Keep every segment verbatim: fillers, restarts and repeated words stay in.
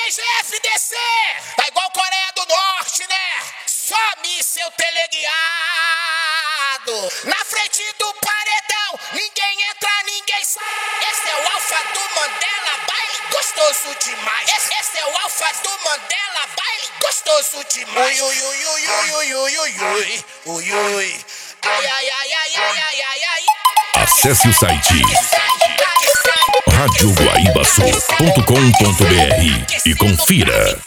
G F D C, tá igual Coreia do Norte, né? Só míssel teleguiado. Na frente do paredão, ninguém entra, ninguém sai. Esse é o alfa do Mandela, baile gostoso demais. Esse, esse é o alfa do Mandela, baile gostoso demais. Ui, ui, ui, ui, ui, ui, ui, ui, ui, ui. Ai, ai, ai, ai, ai, ai, ai, ai. Acesse o site rádio guaíba sul ponto com ponto br e confira.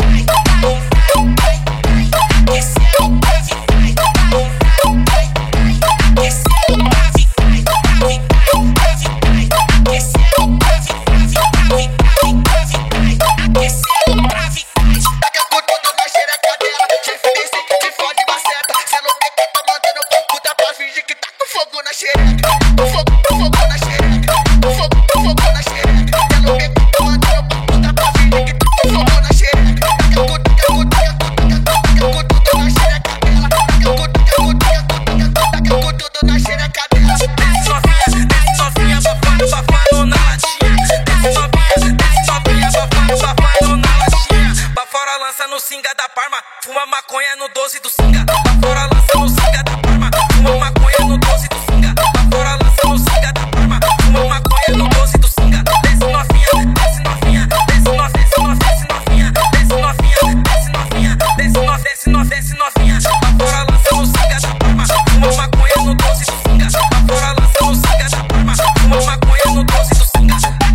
No Singa da Parma, fuma maconha no doze do Singa. Pra fora lança no Singa da Parma, fuma maconha no doze do Singa. Pra fora lança no Singa da Parma, fuma maconha no doze do Singa. Desce novinha, desce novinha, desce novinha, desce novinha, desce novinha, desce novinha, desce novinha, desce novinha, desce novinha. Pra fora lança no Singa da Parma, fuma maconha no doze do Singa. Pra fora lança no Singa da Parma, fuma maconha no doze do Singa.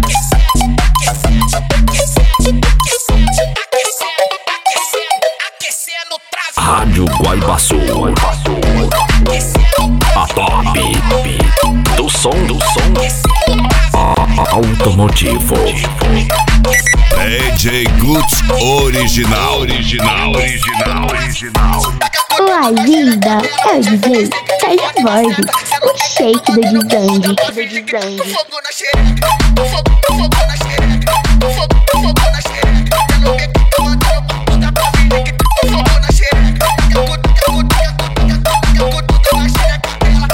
Rádio Guaíba Sul, a top do som, do som automotivo. D J Guts original, original, original, original. Uai, linda, é o D J Sérgio Borges, o shake do Dizangue, do Dizangue. Fogo na xereca, fogo, fogo na xereca, fogo, fogo na xereca. Ela me comandou, puta pra vida que tá com fogo na xereca. Tudo na xereca dela,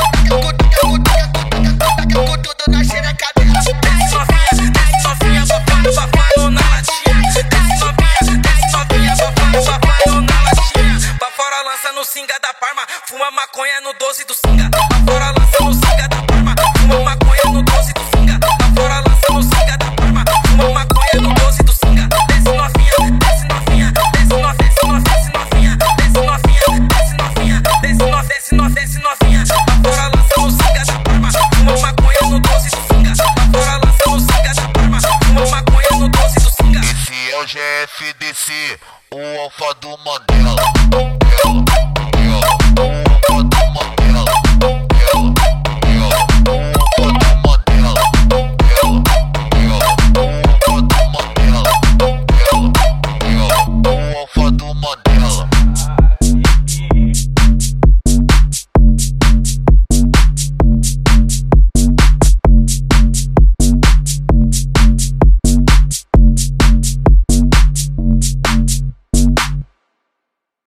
tudo na xereca dela. Desce novinha, desce novinha, papai, papai, na latinha. Desce novinha, desce novinha, papai, papai, na latinha. Pra fora lança no Singa da Parma, fuma maconha no doze do Singa. Pra fora lança no Singa da Parma, fuma maconha no doze do Singa. Pra fora lança no Singa da Parma, fuma maconha no doze do Singa. Desce novinha, desce novinha, desce novinha, desce novinha, desce novinha, desce novinha, desce novinha, desce novinha, desce novinha. Pra fora lança no Singa da Parma, fuma maconha no doze do Singa. Pra fora lança no Singa da Parma, fuma maconha no doze do Singa. Esse é o G F D C, o alfa do Mandela. Ela, ela, o